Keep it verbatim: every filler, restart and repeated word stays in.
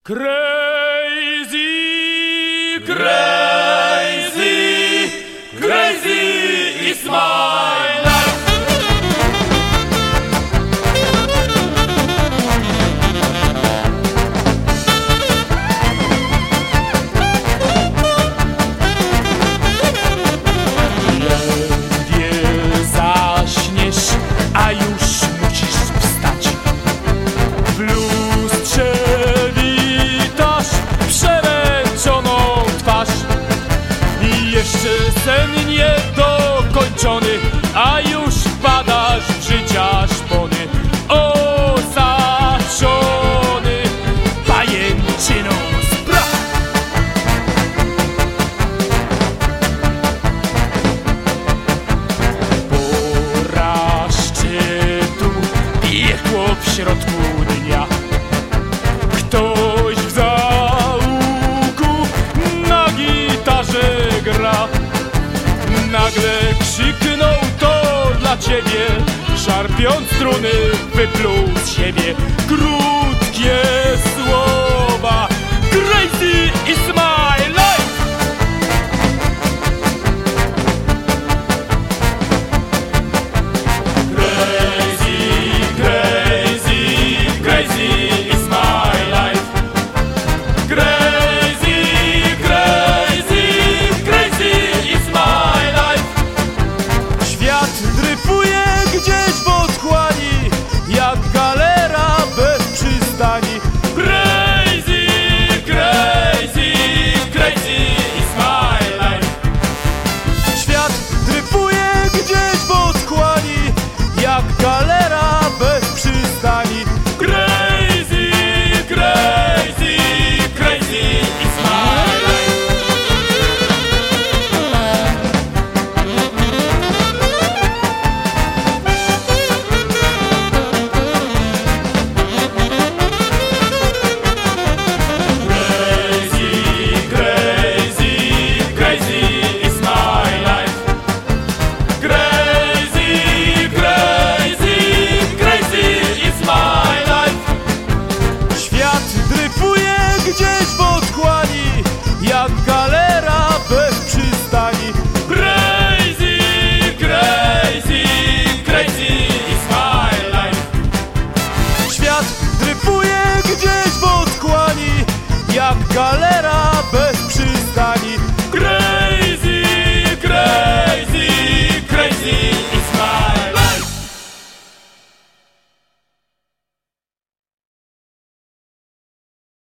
Crazy, crazy, crazy is my life. Ledwie zaśniesz, a już musisz wstać. W lustrze jeszcze sen niedokończony, a już wpadasz w życia szpony. O, zasiony pajęczyną spraw. Pora szczytu, piekło w środku dnia. Ktoś w zaułku na gitarze gra. Nagle krzyknął: to dla ciebie, szarpiąc struny wypluł z siebie krótkie słowa: Crazy is my life. Crazy, crazy, crazy is my life. Crazy, crazy, crazy is my life. Świat dryfuje gdzieś w otchłani, jak galera bez przystani. Crazy, crazy, crazy is my life. Świat dryfuje gdzieś w otchłani, jak galera bez przystani. Crazy, crazy, crazy is my life. Gdzieś w otchłani, jak galera bez przystani. Crazy, crazy, crazy is my life. Świat dryfuje gdzieś w otchłani, jak galera